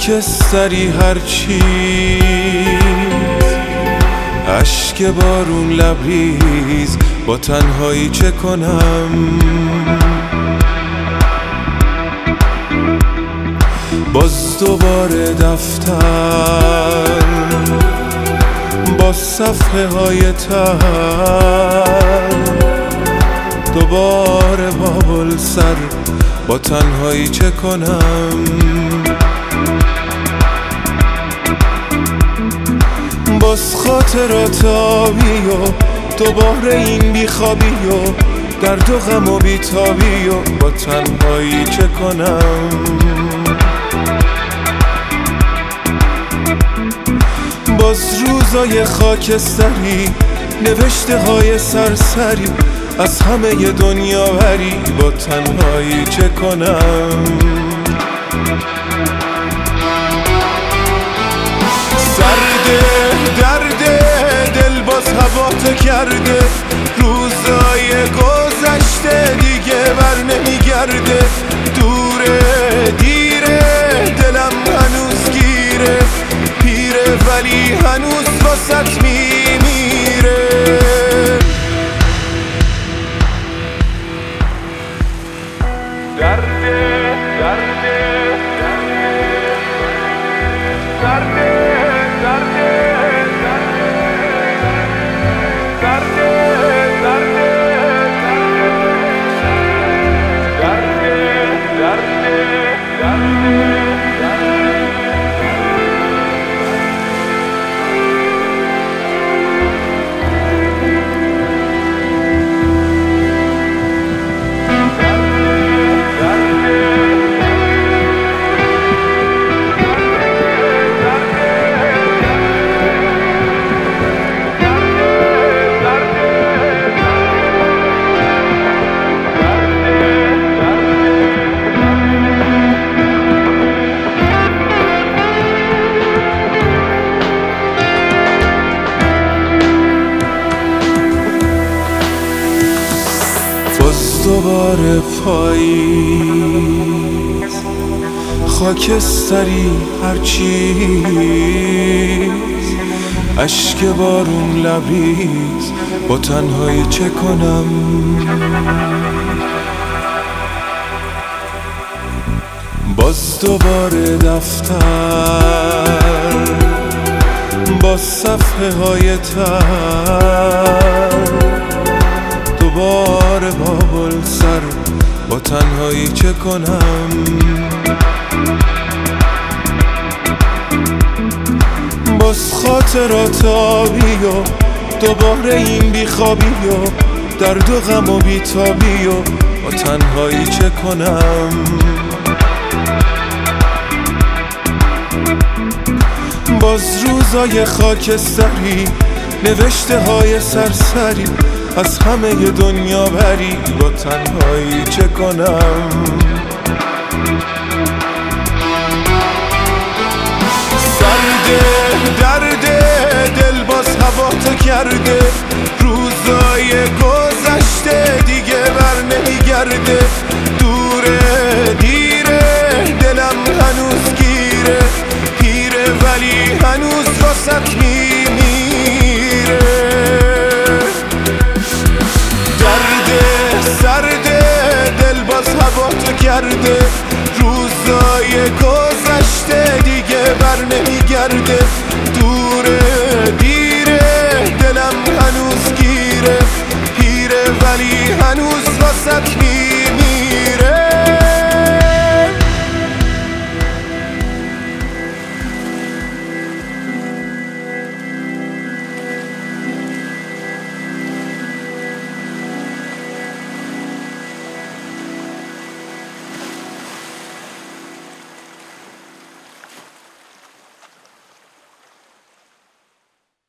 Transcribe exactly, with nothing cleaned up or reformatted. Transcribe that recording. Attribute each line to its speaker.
Speaker 1: خاکستری هر چیز، اشک بارون لبریز، با تنهایی چه کنم؟ باز دوباره دفتر با صفحه های تر، دوباره بابل سر، با تنهایی چه کنم؟ باز خاطرات آبی و دوباره این بیخوابی و درد و غم و بیتابی و با تنهایی چه کنم؟ باز روزای خاکستری، نوشته های سرسری، از همه ی دنیا بری، با تنهایی چه کنم؟ سرده درده دل باز هوا تو کرده، روزای گذشته دیگه بر نمیگرده، دوره دیره دلم هنوز گیره، پیره ولی هنوز واسط میمیره. درده درده درده درده دوباره پاییز، خاکستری هر چیز، اشک بارون لبریز، با تنهایی چه کنم؟ باز دوباره دفتر با صفحه های تر، دوباره بابل سر، با تنهایی چه کنم؟ باز خاطرات آبی و دوباره این بیخوابی و درد و غم و بیتابی و با تنهایی چه کنم؟ باز روزای خاکستری، نوشته های سرسری، از همه ی دنیا بری، با تنهایی چه کنم؟ سرده درده دل باز هوا تو کرده، روزای گذشته دیگه بر نمیگرده، دوره دیره دلم هنوز گیره، پیره ولی هنوز واسط میمیره. سرده دل باز هوا تو کرده، روزای گذشته دیگه بر نمیگرده،